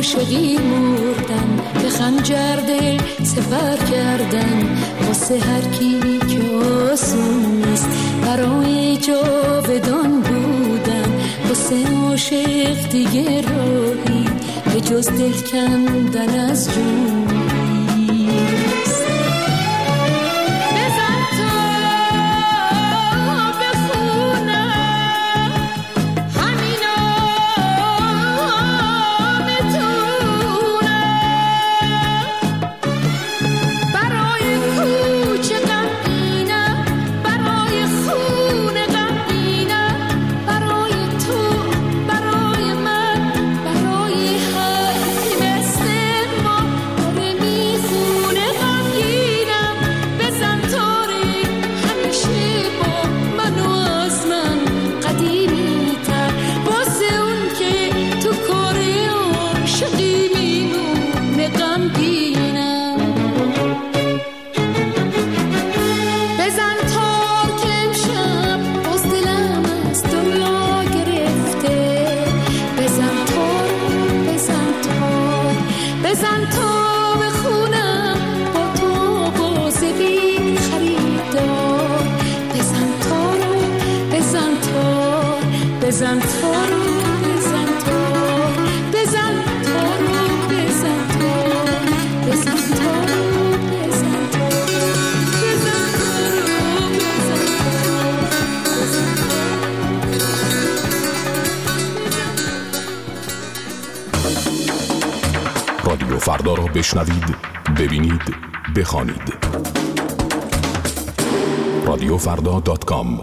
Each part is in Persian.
عاشقی مردن، به خنجر دل سپر کردن، واسه هر کی که آسون نیست برای جاودان بودن. واسه عاشق دیگه راهی به جز دل کندن از جون نیست. بزن تا بخونم همین آمتونم، برای کوچه غمگینم، برای خونه غمگینم، برای تو، برای من، برای هر کی مثل ما داره میخونه غمگینم. بزن تاری همیشه با من و از من قدیمی تر، واسه اون که تو کار عاشقی میمونه غمگینم. بزن تار که امشب باز دلم از دنیا گرفته. بزن تار، بزن تار، بزن تا بخونم با تو باز بی خریدار. بزن تار، بزن تار، بزن تار، بزن تار، بزن تار، بزن تار، بزن تار، بزن تار، بزن رادیو فردا را بشنوید، ببینید، بخوانید. radiofrda.com.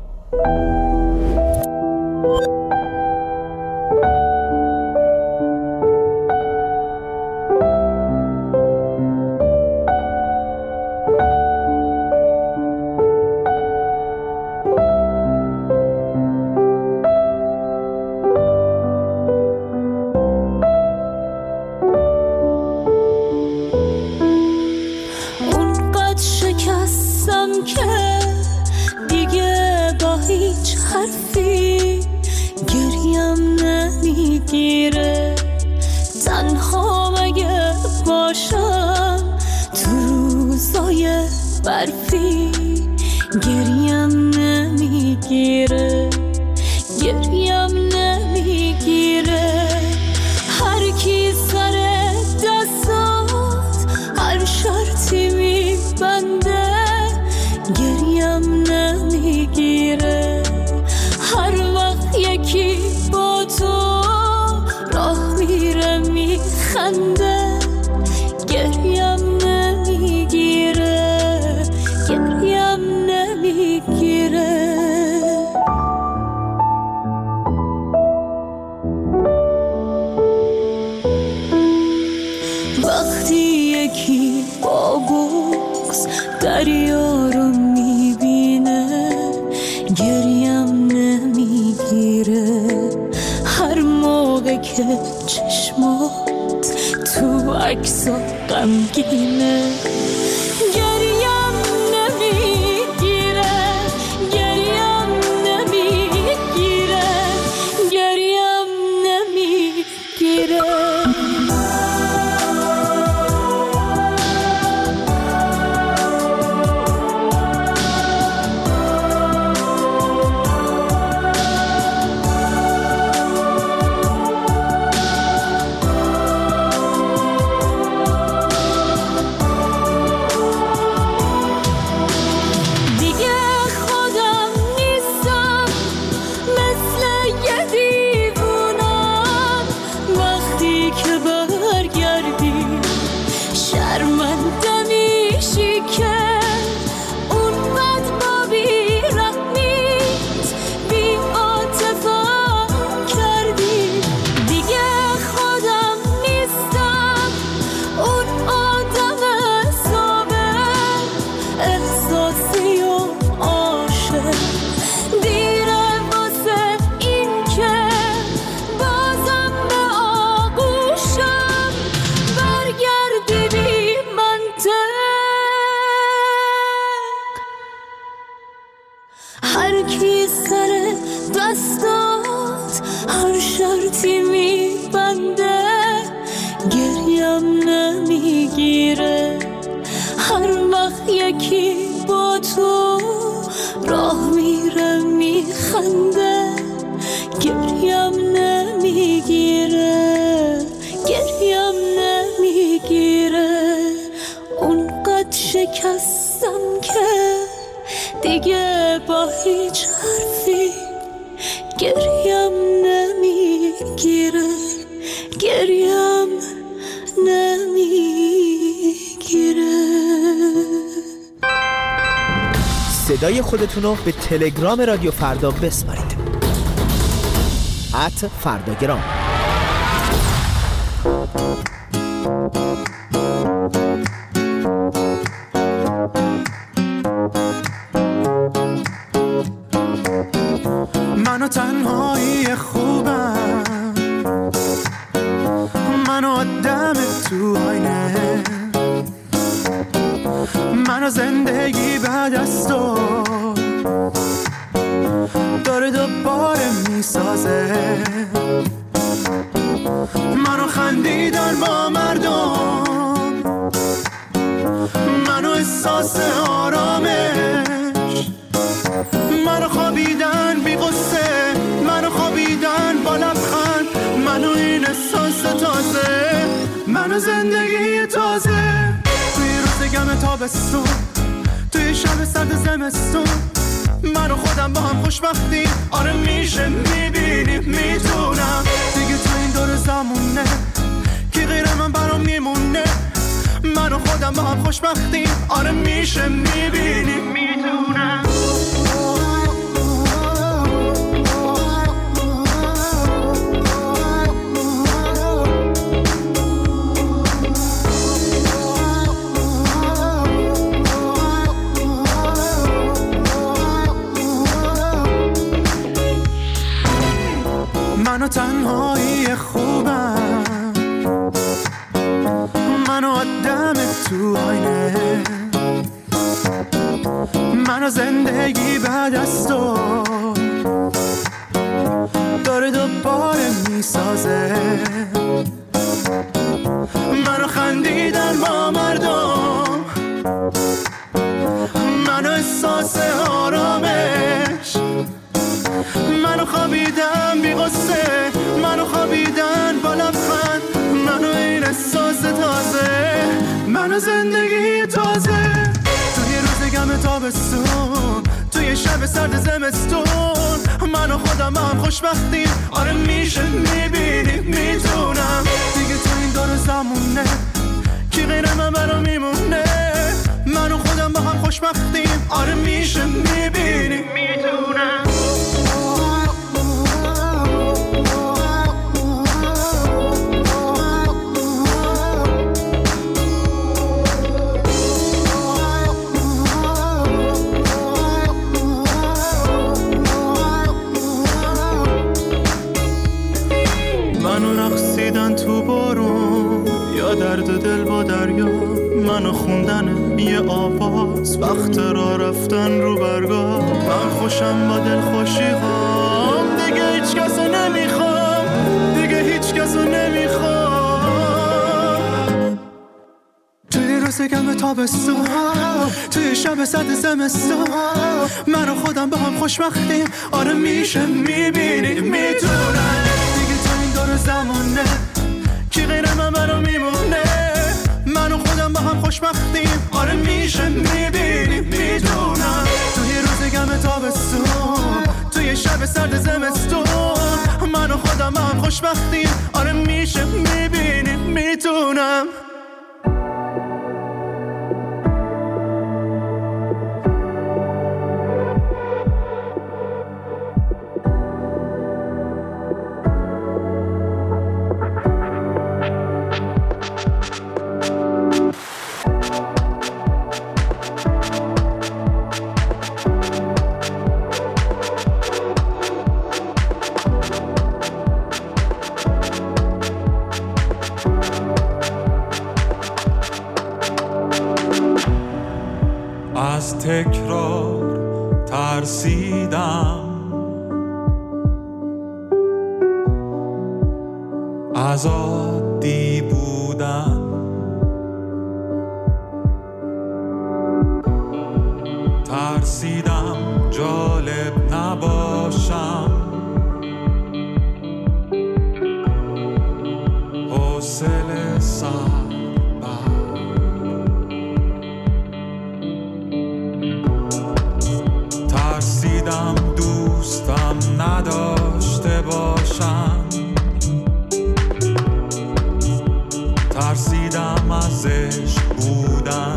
اونقدر شکستم که دیگه با هیچ حرفی گریم نمیگیره. تنها مگه باشم تو روزای برفی گریم نمیگیره، گریم نمیگیره. هر کی سر دستات هر شرطی میبنده گریم نمیگیره. هر وقت یکی با تو راه میره میخنده گریم نمیگیره، گریم نمیگیره. وقتی یکی با بغض دریا رو میبینه گریم نمیگیره. هر موقع که چشمات تو عکسا غمگینه گریم نمیگیره، گریم نمیگیره، گریم نمیگیره. هر کی سر دستات هر شرطی میبنده نمیگیره. هر وقت یکی با تو راه میره میخنده، گریم نمیگیره، گریم نمیگیره. اونقدر شکستم که دیگه با هیچ حرفی گریم نمیگیره، گریم نمیگیره. صدای خودتون رو به تلگرام رادیو فردا بسپارید. @فرداگرام. منو تنهایی خوبم، منو آدم تو آینه، منو زندگی بعد از تو داره دوباره میسازه. منو خندیدن با مردم، منو احساس آرامش، منو خوابیدن بی غصه، منو خوابیدن با لبخند، منو این احساس تازه، منو زندگی تازه. توی روز گم تابستون، توی شب سرد زمستون، من و خودم با هم خوشبختی. آره میشه میبینی میدونم دیگه تو این دور زمونه کی غیر من برام میمونه. من و خودم با هم خوشبختی. آره میشه میبینی میدونم. منو تنهایی خوبم، منو آدم تو آینه، منو زندگی بعد از تو داره دوباره میسازه. منو خندیدن با مردم، منو احساس آرامش، منو خوابیدن بی غصه، منو خوابیدن با لبخند، منو این احساس تازه، منو زندگی تازه. توی روز گم تابستون، توی شب سرد زمستون، منو خودم با هم خوشبختیم. آره میشه میبینی میدونم دیگه تو این دور زمونه کی غیر من برام میمونه. منو خودم با هم خوشبختیم. آره میشه میبینی میدونم. تو بارون یا درد دل با دریا، منو خوندن یه آواز، وقت را رفتن رو برگاه. من خوشم با دل خوشی هام، دیگه هیچ کسو نمیخوام، دیگه هیچ کسو نمیخوام. توی روز گم تابستون، توی شب سرد زمستون، منو خودم با هم خوشبختیم. آره میشه میبینی میتونم دیگه تو این دور زمونه کی غیر من برام میمونه. من و خودم با هم خوشبختیم. آره میشه میبینی میدونم توی روز گم تابستون، توی شب سرد زمستون، من و خودم با هم خوشبختیم. آره میشه میبینی میدونم. از تکرار ترسیدم، از عادی بودن ترسیدم جالب نباشم، حوصله سر بر. ترسیدم دوستم نداشته باشم، ترسیدم از عشق بودن،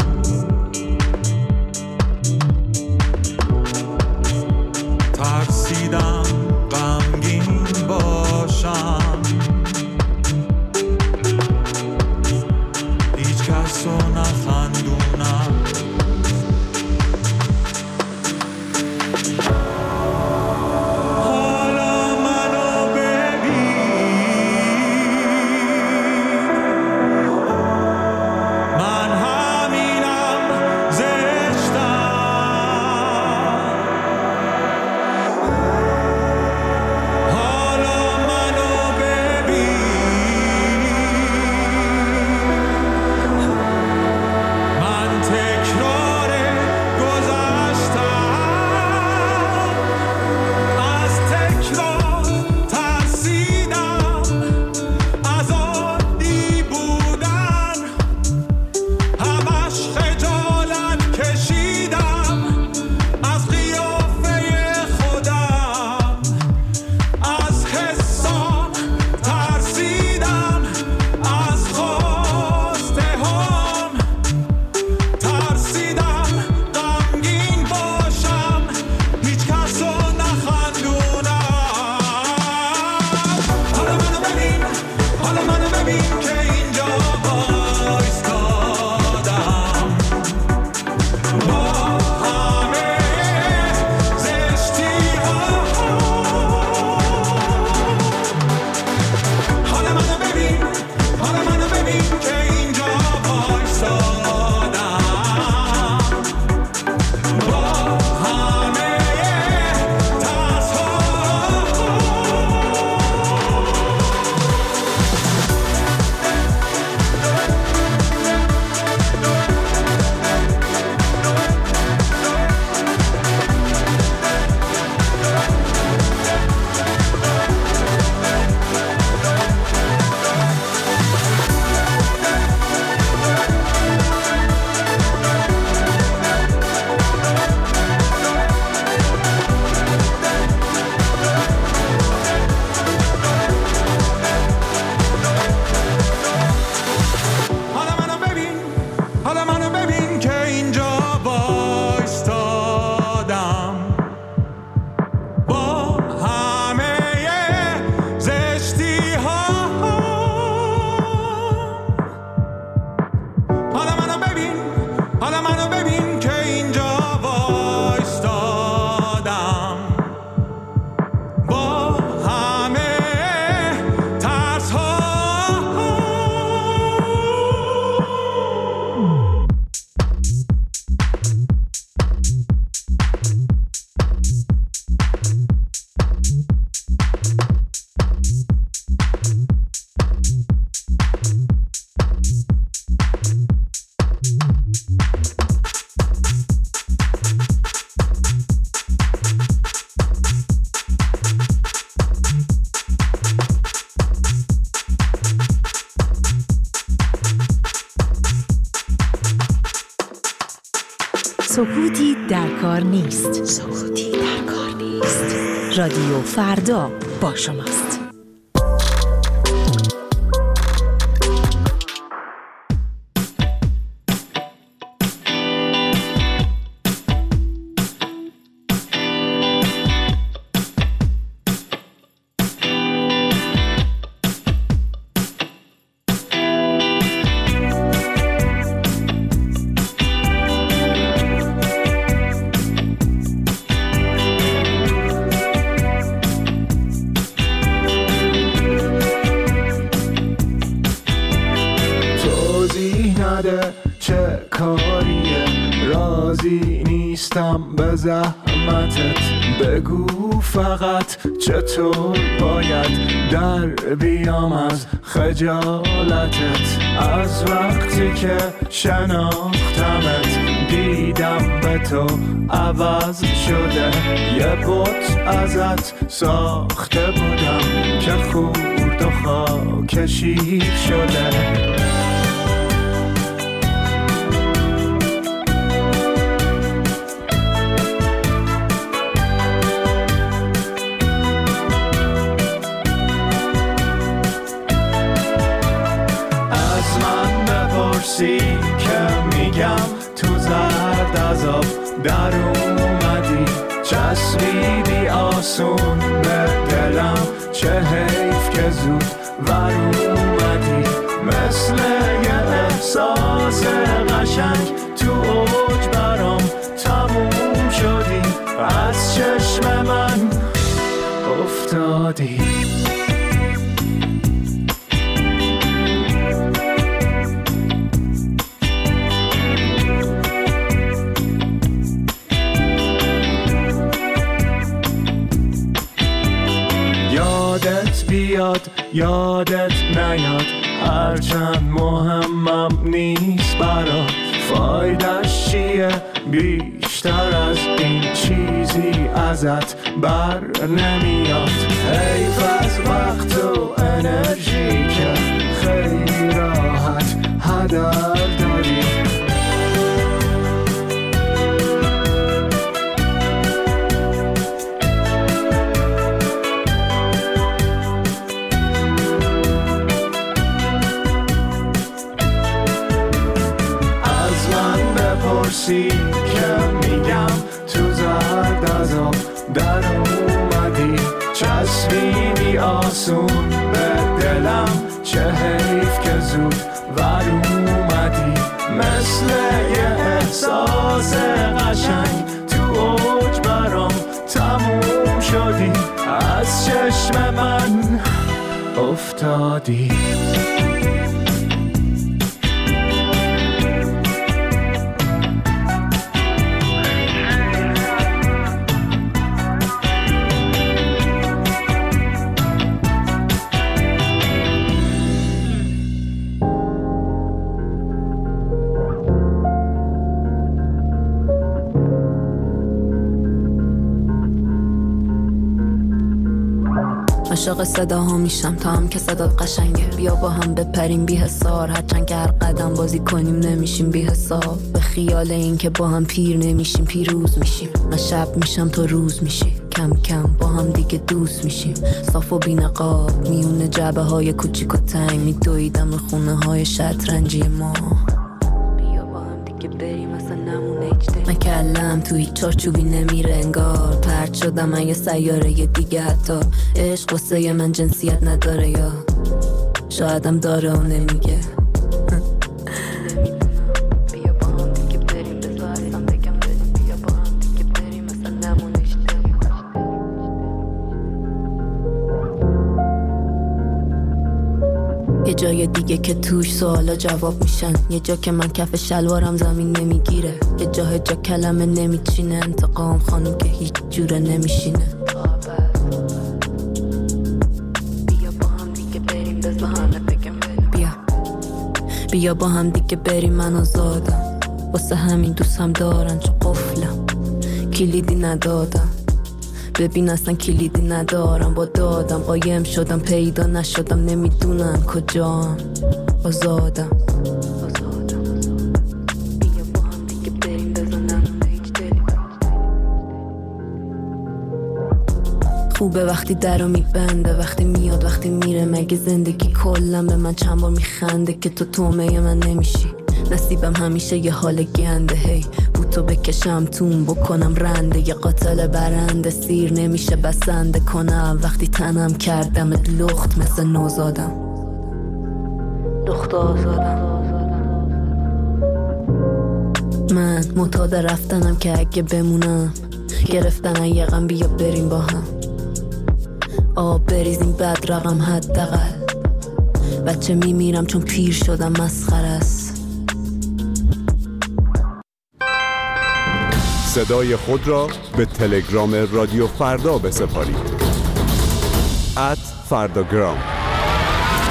ترسیدم غمگین باشم، هیچ کس رو نخندونم. حالا منو ببین، من همینم زشتم. حالا منو ببین، من تکرار گذشتم، از تکرار ترسیدم، از عادی بودن همش خجالت کشیدم، از قیافه خودم، از حسام ترسیدم، از خواسته هم ترسیدم غمگین باشم، هیچ کس رو نخندونم. حالا منو ببین، حالا منو ببین که اینجا وایستادم، با همه زشتی ها. حالا منو ببین، حالا منو ببین که اینجا وایستادم، با همه ترس ها. حالا منو ببین، حالا منو ببین که اینجا وایستادم، با همه زشتی ها. حالا منو ببین، حالا منو ببین که اینجا وایستادم، با همه ترس ها. سکوتی در کار نیست. سکوتی در کار نیست. رادیو فردا با شماست. چه کاریه، راضی نیستم به زحمتت، بگو فقط چطور باید در بیام از خجالتت، از وقتی که شناختمت دیدم به تو عوض شده، یه بت ازت ساخته بودم که خورد و خاک شیر شده. که میگم تو زرد از آب در اومدی، چسبیدی آسون به دلم، چه حیف که زود ور اومدی. مثل یه احساس قشنگ تو اوج برام تموم شدی، از چشم من افتادی. بیاد یادت نیاد، هرچند مهمم نیست برات، فایدش چیه بیشتر از این چیزی ازت بر نمیاد. حیف از وقت و انرژی که خیلی راحت هدر داری. که میگم تو زرد از آب در اومدی، چسبیدی آسون به دلم، چه حیف که زود ور اومدی. مثل یه احساس قشنگ تو اوج برام تموم شدی، از چشم من افتادی. عاشق صداها میشم تا هم که صدات قشنگه، بیا با هم بپریم بی حسار، هرچند که هر قدم بازی کنیم نمیشیم بی حساب. به خیال این که با هم پیر نمیشیم پیروز میشیم، من شب میشم تو روز میشی، کم کم با هم دیگه دوست میشیم. صاف و بی نقاب میونه جعبه های کوچیک و تنگ، میدویدم خونه های شطرنجی ما. بیا با هم دیگه بریم مثلا نمونه اجده، من کلم تو هیچ چارچوبی نمیره انگار، پرت شدم من یه سیاره دیگه، حتی عشق واسه من جنسیت نداره یا شایدم داره و نمیگه. بیا با هم دیگه بریم بذار اصلا بگم بریم، بیا با هم دیگه بریم مثلا نمونه اجده. یه جای دیگه که توش سوالا جواب میشن، یه جا که من کف شلوارم زمین نمیگیره، یه جا کلمه نمیچینه، انتقام خانم که هیچ جوره نمیشینه. بیا با هم دیگه بریم بیا با هم دیگه بریم، من آزادم، واسه همین دوست هم دارن چون قفلم، کلیدی ندادم، ببین اصلا کلیدی ندارم، با دادم قایم شدم پیدا نشدم، نمیدونم کجام، آزادم. بیا با هم دیگه بریم بزنم هیچ دلی. خوبه وقتی درو میبنده، وقتی میاد وقتی میره، مگه زندگی کلم به من چند بار میخنده که تو تومه من نمیشی. نصیبم همیشه یه حال گنده، هی بوتو بکشم تون بکنم رنده، یه قاتل برنده سیر نمیشه بسنده کنم، وقتی تنم کردم لخت مثل نوزادم، لخت آزادم. من معتاد رفتنم که اگه بمونم گرفتن یه غم، بیا بریم با هم آب بریزیم بد رقم، حداقل بچه میمیرم چون پیر شدم، مسخره است. صدای خود را به تلگرام رادیو فردا بسپارید. @فرداگرام.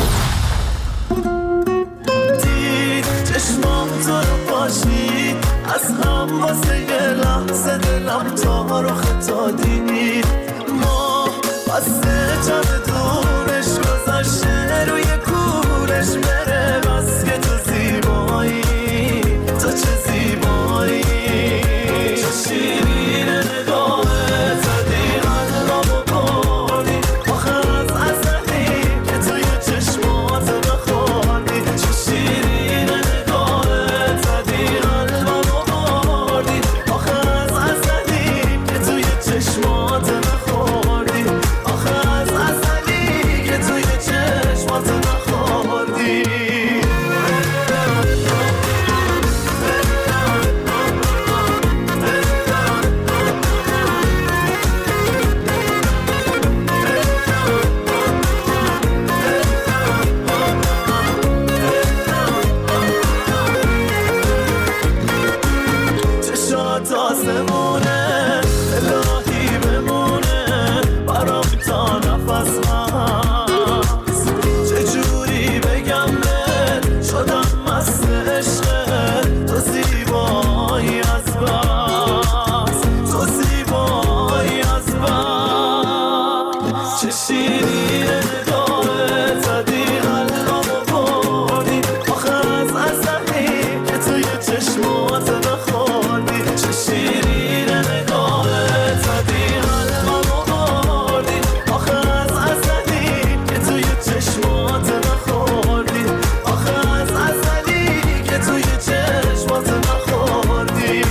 دید چشمام تو رو باشید، از هم واسه یه لحظه دلم تا رو خطا دید ما بسته جمع دورش گذاشته روی کورش بره بس که تو زیبایی تو چه زیبایی چه شیرین نگاهه زدی قلبمو بردی آخه از ازلی که توی چشمات بخوردی چه شیرین نگاهه زدی قلبمو بردی آخه از ازلی که توی چشمات بخوردی آخه از ازلی که توی چشمات بخوردی چشات آسمونه الهی بمونه برام تا نفس هست چجوری بگم بهت شدم مست عشقت تو زیبایی از بس تو زیبایی از بس چه شیرین نگاهت زدی قلبمو بردی آخه از ازلی که توی چشمات بخوردی چه شیرین نگاهت زدی قلبمو بردی آخه از ازلی که توی چشمات بخوردی آخه از ازلی که توی چشمات بخوردی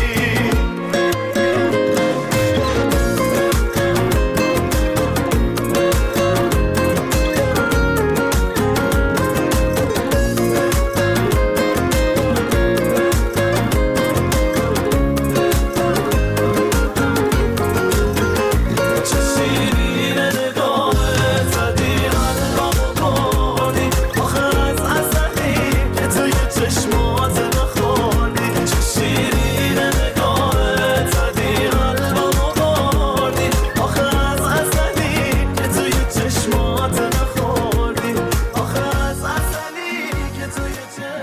چه شیرین نگاهت زدی قلبمو بردی آخه از ازلی که توی چشمات بخوردی چه شیرین نگاهت زدی قلبمو بردی آخه از ازلی که توی چشمات بخوردی آخه از ازلی که توی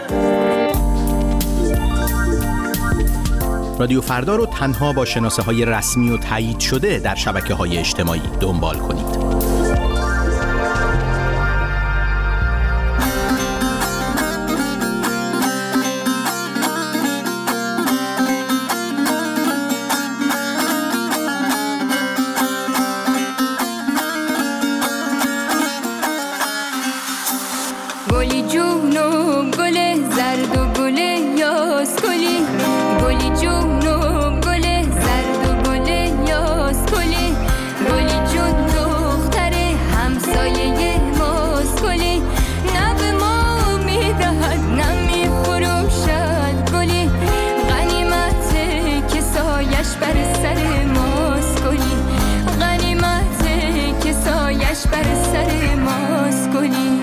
رادیو فردا رو تنها با شناسه‌های رسمی و تایید شده در شبکه‌های اجتماعی دنبال کنید. گلی جون و گل زرد و گل یاس گلی گلی جون و گل زرد و گل یاس گلی گلی جون دختر همسایه ماست گلی نه به ما میدهد نه میفروشد گلی غنیمته که سایش بر سر ماست گلی غنیمته که سایش بر سر ماست گلی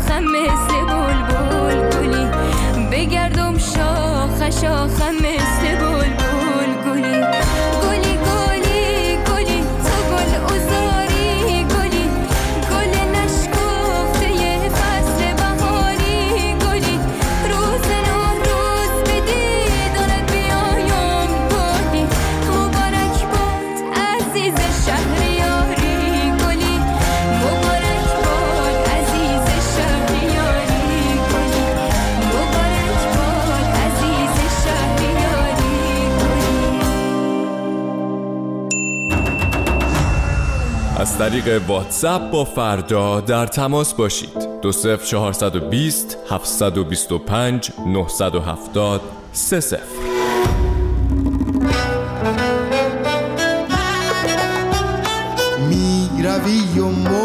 شاخم مثل از طریق واتساپ با فردا در تماس باشید. 20420 725 970 30. می روی و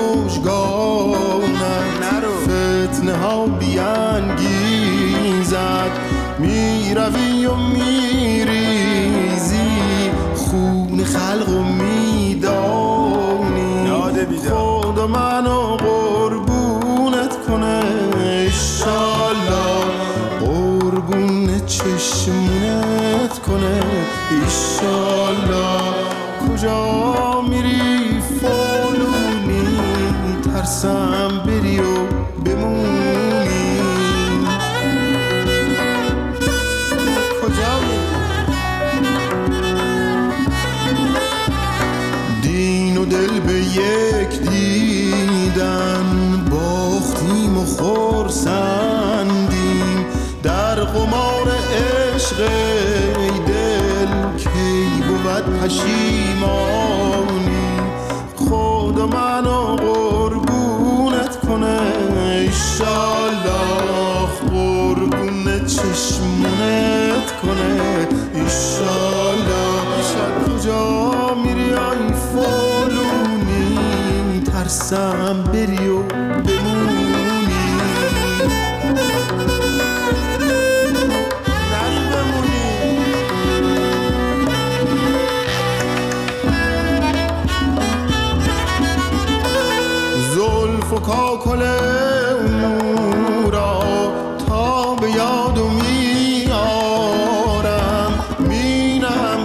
مژگانت فتنه ها بیانگیزد، می روی و می ریزی خون خلق و می دانی، خدا منو قربونت کنه ایشالله، قربون چشمونت کنه ایشالله. کجا میری فالونی، ترسم بری و بمونی، کجا دین و دل به یک دیدن، باختیم و خرسندیم در قمار عشق ای دل، کی بود پشیمانی، خدا منو قربونت کنه ایشالله، قربون چشمونت کنه ایشالله. کجا میری آی فالونی، ترسم بری و بمونی، نری بمونی. زلف و کاکل را تا به یادو میارم، مینم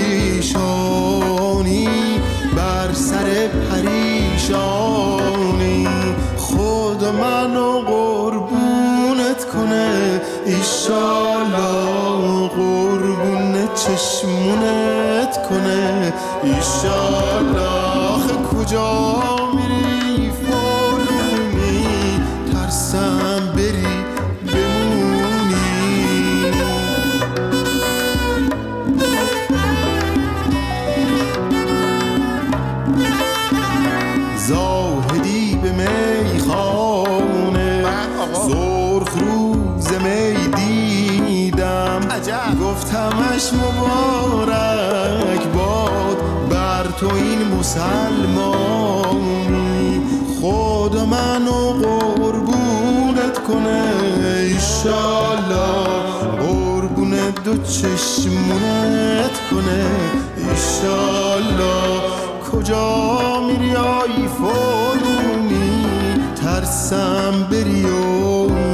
پریشانی بر سر پریشانی، خدا منو قربونت کنه ایشالله، قربون چشمونت کنه ایشالله. کجا میری فالونی، ترسم بری بمونی، زاهدی به میخانه سرخ روز می دیدم، گفتمش مبارک باد بر تو این مسلمانی، خدا منو قربونت کنه ایشالله، قربون دو چشمونت کنه ایشالله. کجا میری آی فالونی، ترسم بری و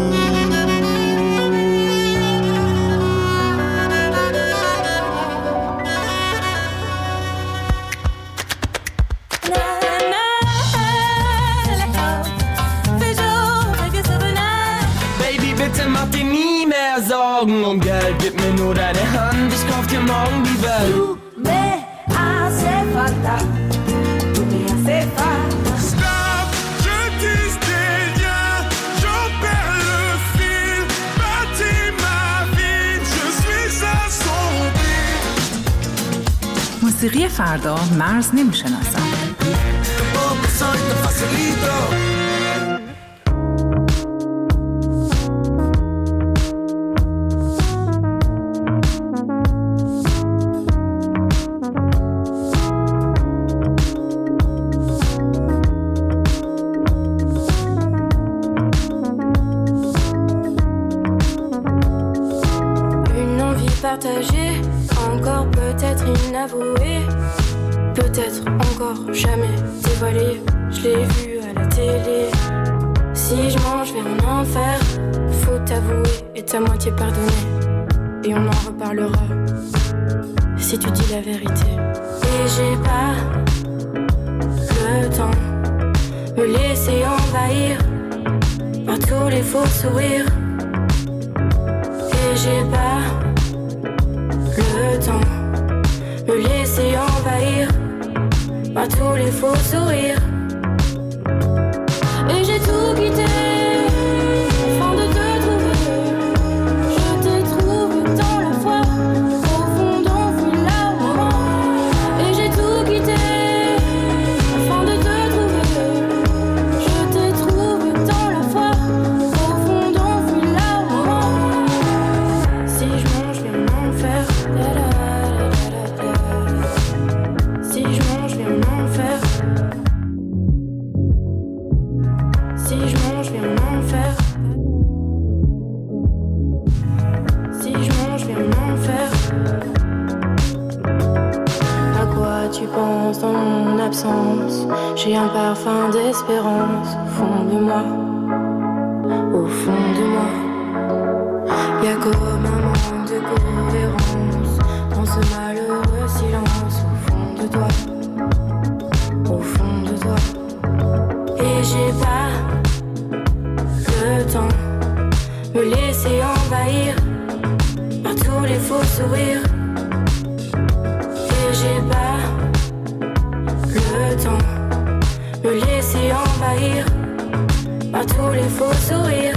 Um Geld, gib mir nur deine Hand, ich kauf dir morgen die Welt. Du me hace falta, tu me hace falta. Stop, je disais rien, j'en perds le fil, bâtis ma vie, je suis assombri. موسیقی فردا مرز نمیشناسد. Partagée, encore peut-être inavouée, peut-être encore jamais dévoilée. Je l'ai vu à la télé. Si je mange vers un enfer, faut t'avouer et ta moitié pardonner. Et on en reparlera si tu dis la vérité. Et j'ai pas le temps me laisser envahir par tous les faux sourires. Et j'ai pas le temps me laisser envahir par tous les faux sourires. Et j'ai tout quitté afin de te trouver. Je te trouve dans la foi, au fond d'un fil là. Et j'ai tout quitté afin de te mange, viens en enfer. Si je mange, viens en enfer. À quoi tu penses dans mon absence? J'ai un parfum d'espérance au fond de moi. Au fond de moi. Y'a comme un manque de cohérence dans ce malheureux silence au fond de toi. Au fond de toi. Et j'ai pas le temps me laisser envahir par tous les faux sourires. Et j'ai pas le temps me laisser envahir par tous les faux sourires.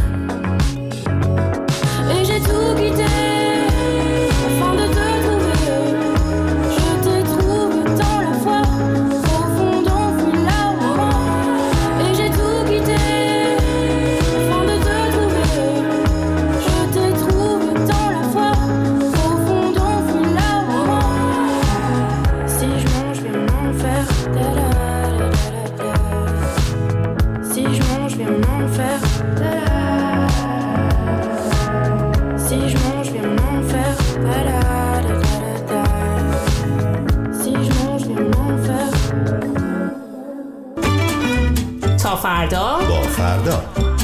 Et j'ai tout quitté afin de te trouver. Je t'ai trouvé tant la fois au fond d'enfouir là où moi. Et j'ai tout quitté afin de te trouver. Je t'ai trouvé tant la fois au fond d'enfouir là où moi. Si je mange, viens en enfer. Si je mange, viens en enfer. Si je mange, viens en enfer. Si je mange, viens en enfer. تا فردا با فردا.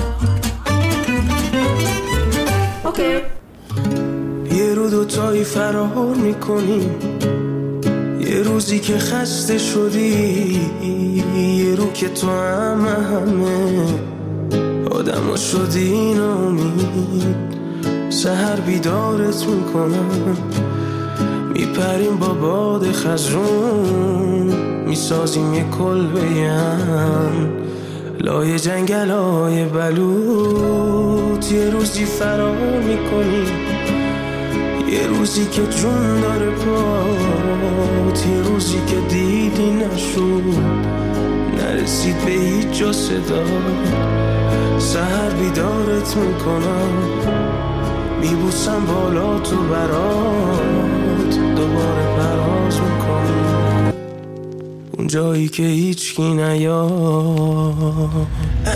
اوکی. یه رو دوتایی فرار میکنیم، یه روزی که خسته شدی، یه رو که تو همه آدم ها شدی ناامید. سحر بیدارت میکنم، میپریم با باد خزرون، میسازیم یه کلبه‌ام لای جنگل های بلوط. یه روزی فرار میکنیم، یه روزی که جون داره پات، یه روزی که دیدی نشد، نرسید به هیچ جا صدا. سحر بیدارت میکنم، میبوسم بالا تو برات، دوباره پرواز میکنم اون جایی که هیچکی نیاد.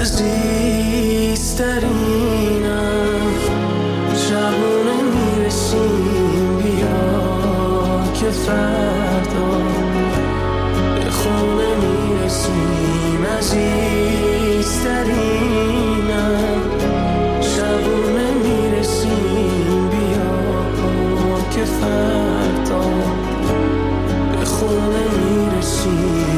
عزیزترینم شبونه میرسیم، بیا که فردا به خونه میرسیم. عزیزترینم شبونه میرسیم، بیا که فردا به خونه میرسیم.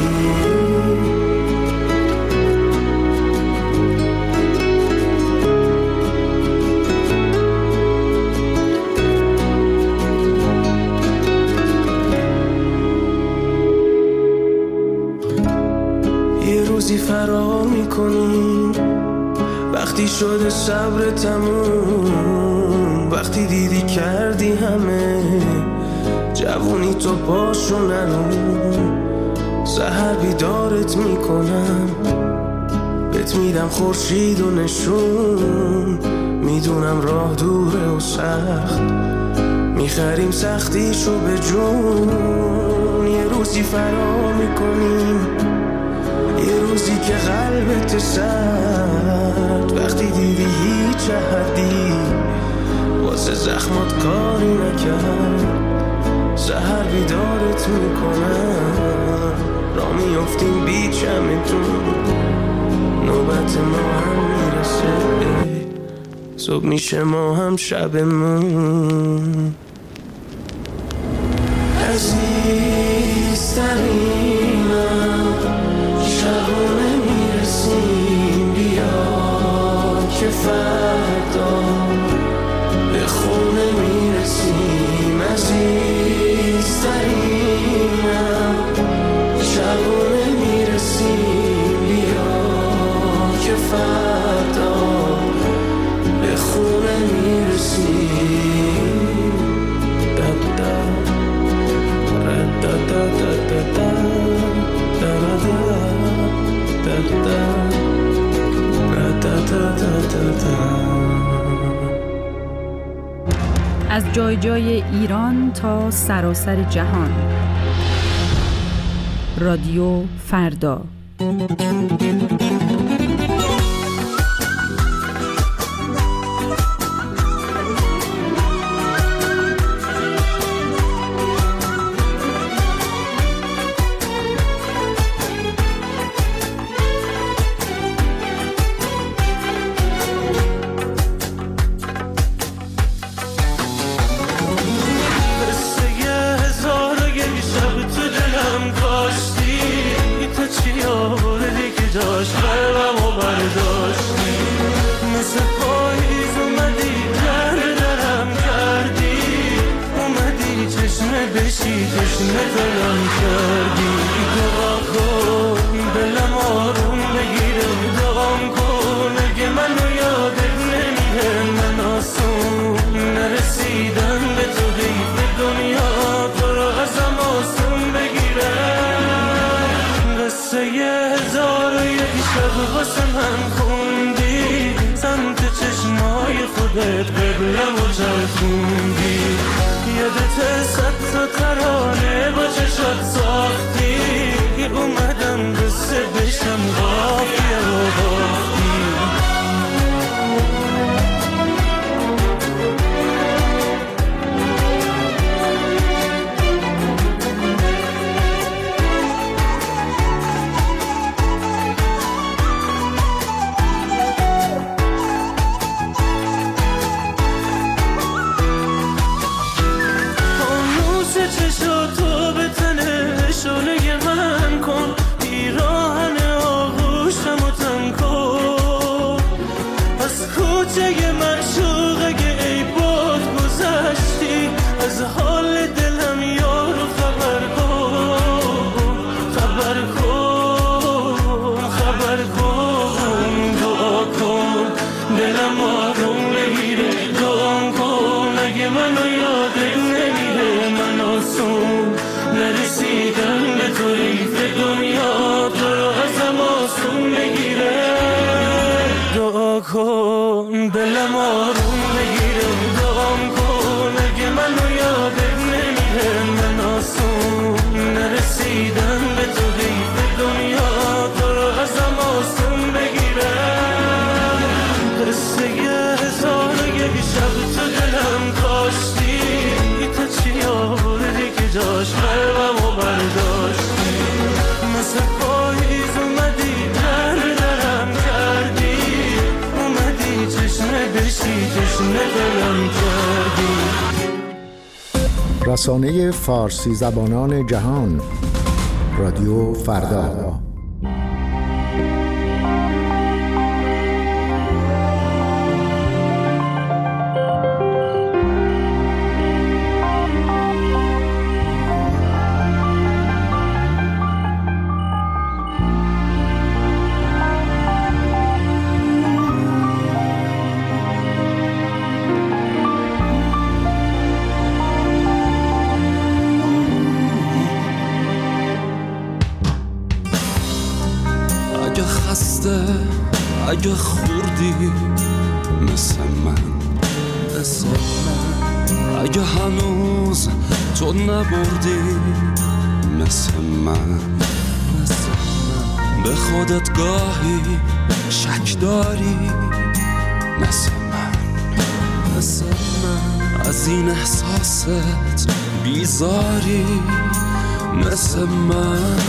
یه روزی فرار میکنیم، وقتی شده صبر تموم، وقتی دیدی کردی همه جوونی تو پاشو نرون. سحر بیدارت میکنم، بهت میدم خورشید و نشون، میدونم راه دوره و سخت، میخریم سختیشو به جون. یه روزی فرار میکنیم، یه روزی که قلبت سرد، وقتی دیدی هیچ احدی واسه زخمات کاری نکرد. سحر بیدارت میکنم، را میافتیم بی چمتون، نوبت ما هم میرسه، صبح میشه ما هم شبمون. عزیزترینم شبونه میرسیم، بیا که فردا به خونه میرسیم. عزیزترینم شبونه میرسیم، بیا که فردا به خونه میرسیم. از جای جای ایران تا سراسر جهان، رادیو فردا. مثل پاییز اومدی درم کردی، اومدی چشمه بشی تشنه دلم کردی. دعا کن دلم آروم بگیره، دعا کن اگه منو یادت نمیره. من آسون نرسیدم به تو حیف دنیا تو رو ازم آسون بگیره. قصه 1001 شب واسه من خوندی، سمت چشمای خودت قبلم و چرخوندی. یادت 100 تا ترانه با چشات ساختی، اومدم قصه بشم قافیه و باختی. چشاتو به تنه شعله من کن، پیراهن آغوشم و تن کن. از کوچه معشوق اگه ای باد گذشتی، از حال دلم یارو خبر کن. خبر کن خبر کن، دعا کن دلم آروم بگیره. دعا کن اگه منو یادت نمیره. من آسون نرسیدم به تو حیف دنیا تو رو ازم آسون بگیره. دعا کن دلم آروم بگیره. دعا کن اگه منو یادت نمیره. من آسون نرسیدم به تو حیف دنیا تو رو ازم آسون بگیره. قصه 1001 شب تو دلم کاشتی، تا چی آوردی که جاش قلبم و برداشتی. مثل پاییز اومدی درم کردی، اومدی چشمه بشی تشنه دلم کردی. رسانه فارسی زبانان جهان، رادیو فردا. اگه خوردی مثل من، اگه هنوز تو نبردی مثل من، به خودت گاهی شک داری مثل من، از این احساست بیزاری مثل من.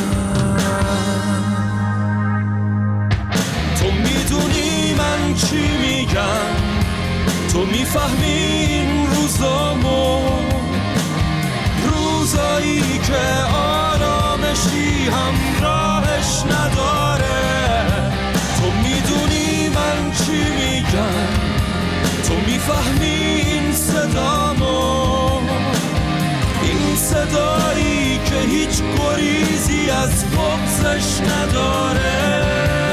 میدونی من چی میگم، تو میفهمی این روزامو، روزایی که آرامشی همراهش نداره. تو میدونی من چی میگم، تو میفهمی این صدامو، این صدایی که هیچ گریزی از بغضش نداره.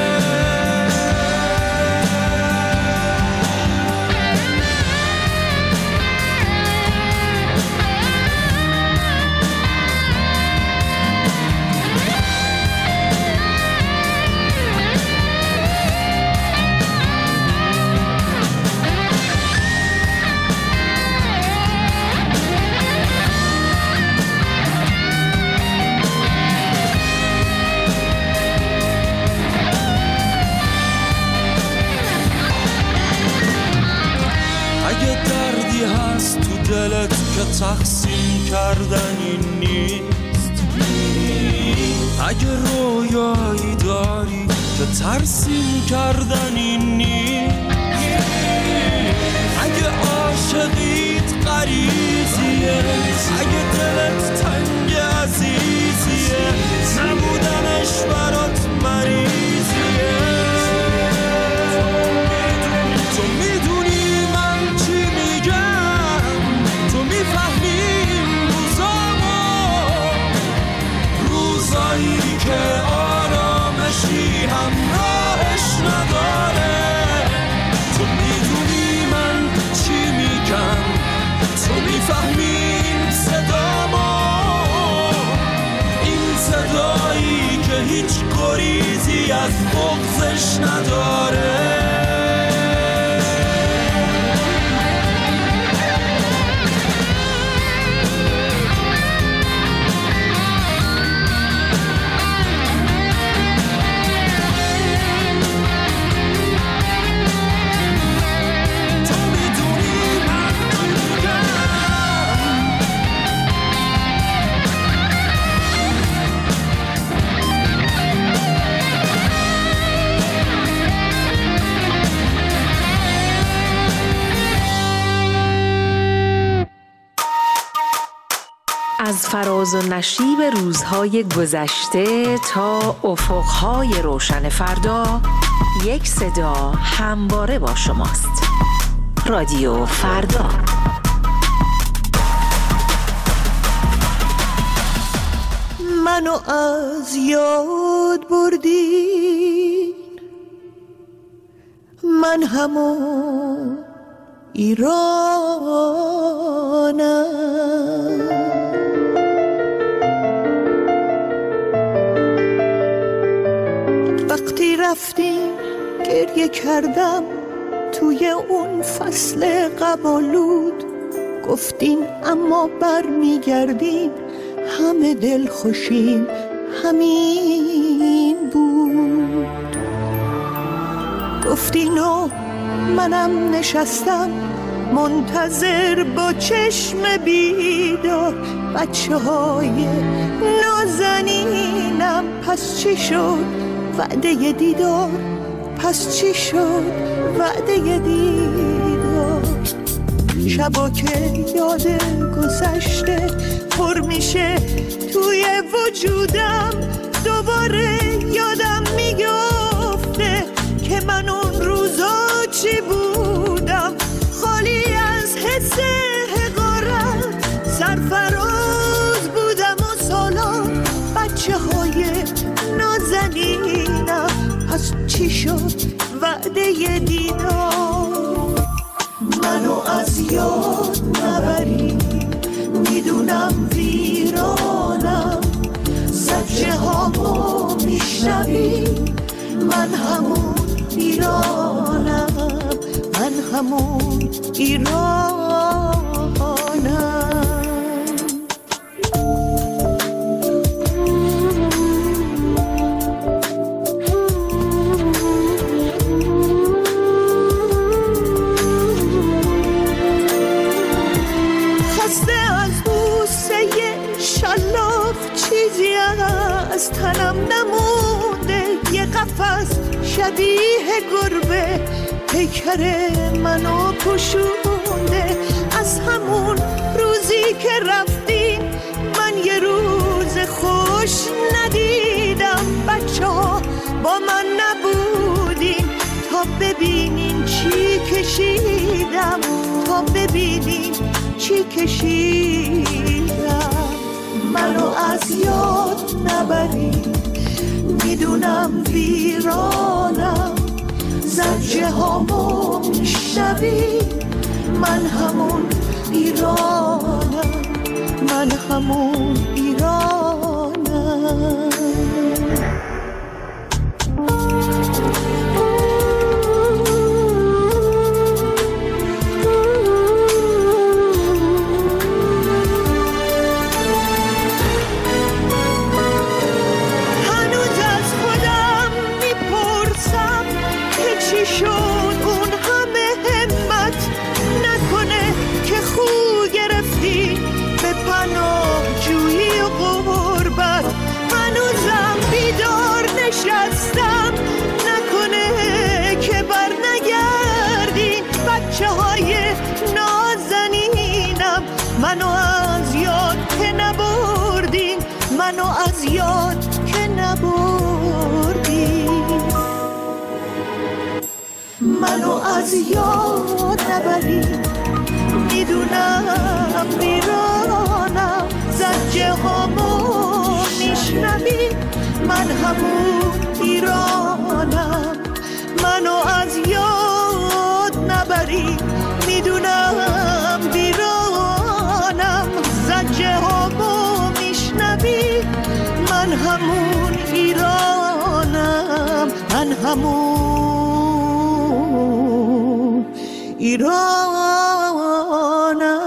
دلت که تقسیم کردنی نیست، اگه رویایی داری که ترسیم کردنی نیست، اگه عاشقیت غریزیه، اگه دلت تنگ عزیزیه، نبودنش برات مریضیه. از فراز و نشیب روزهای گذشته تا افقهای روشن فردا، یک صدا همواره با شماست. رادیو فردا. منو از یاد بردی، من همون ایرانم. وقتی رفتیم گریه کردم توی اون فصل قبالود، گفتین اما بر میگردیم همه دل خوشیم همین بود. گفتین و منم نشستم منتظر با چشم بیدار، بچه های نازنینم پس چی شد وعده دیدار، پس چی شد وعده دیدار. شبا که یاد گذشته پر میشه توی وجودم، دوباره یادم میگفته که من اون روزا چی بودم، خالی از حس حقارت، سرفراز بودم و سالان بچه های نازنینم، پس چی شد وعده دیدار. منو از یاد نبری، میدونم ویرانم، زجه هامو میشنوی، من همون ایرانم، من همون ایرانم. چیزی از تنم نمونده، یه قفس شبیه گربه پیکر منو پوشونده. از همون روزی که رفتیم من یه روز خوش ندیدم، بچه ها با من نبودین تا ببینین چی کشیدم، تا ببینین چی کشیدم. منو از یاد نبری، میدونم ویرانم، زجه هامو میشنوی، من همون ایرانم، من همون ایرانم. نشستم نکنه که بر نگردین بچه های نازنینم، منو از یاد که نبردین، منو از یاد که نبردین. منو از یاد نبرین، میدونم ویرانم، زجه هامو میشنوین، من همون ایرانم. منو از یاد نبری، میدونم ویرانم، زجه هامو میشنوی، من همون ایرانم، من همون ایرانم.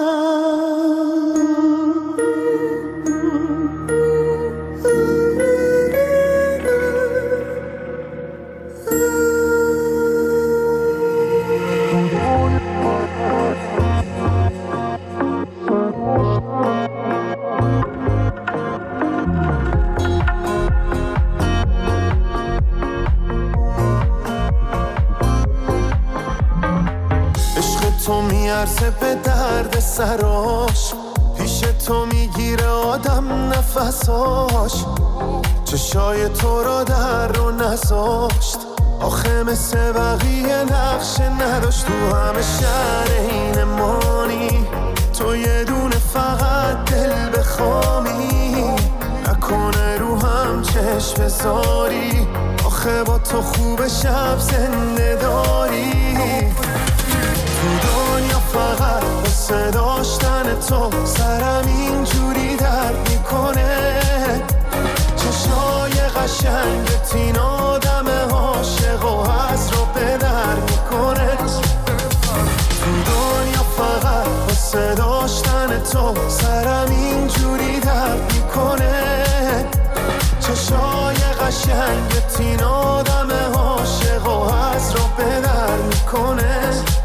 میارزه به درد سراش، پیش تو میگیره آدم نفساش، چشای تو را در رو نذاشت. آخه مثل بقیه نقشه نداشت، تو همه شهر این مانی. تو یه دونه فقط دل بخوامی، نکنه رو هم چشم بذاری. آخه با تو خوب شب زنده داری. تو دنیا فقط واسه داشتن تو سرم اینجوری درد میکنه. چشای قشنگت این آدم عاشق و از رو به در میکنه. تو دنیا فقط واسه داشتن تو سرم اینجوری درد میکنه. چشای قشنگت این آدم عاشق و از رو به در میکنه.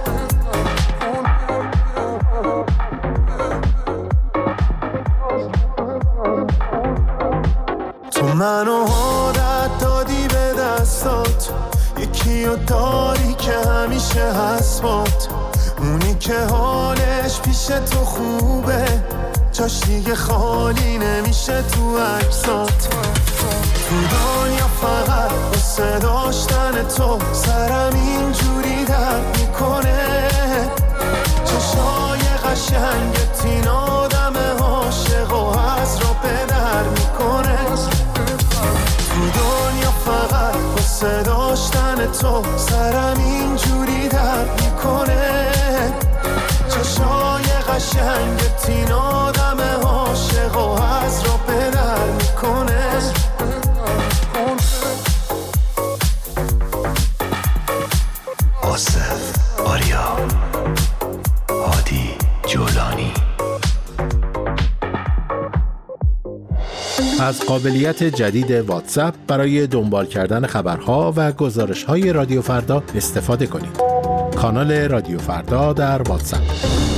تو منو عادت دادی به دستات، یکیو داری که همیشه هست بات. اونی که حالش پیش تو خوبه، جاش دیگه خالی نمیشه تو عکسات. تو دنیا فقط واسه داشتن تو سرم اینجوری درد میکنه. چشای قشنگت این آدم عاشق و از رو به در میکنه. تو دنیا فقط واسه داشتن تو سرم اینجوری درد میکنه. چشای قشنگت این آدم عاشق و از رو به در میکنه. آصف آریا، هادی جولانی. از قابلیت جدید واتساپ برای دنبال کردن خبرها و گزارش‌های رادیو فردا استفاده کنید. کانال رادیو فردا در واتساپ.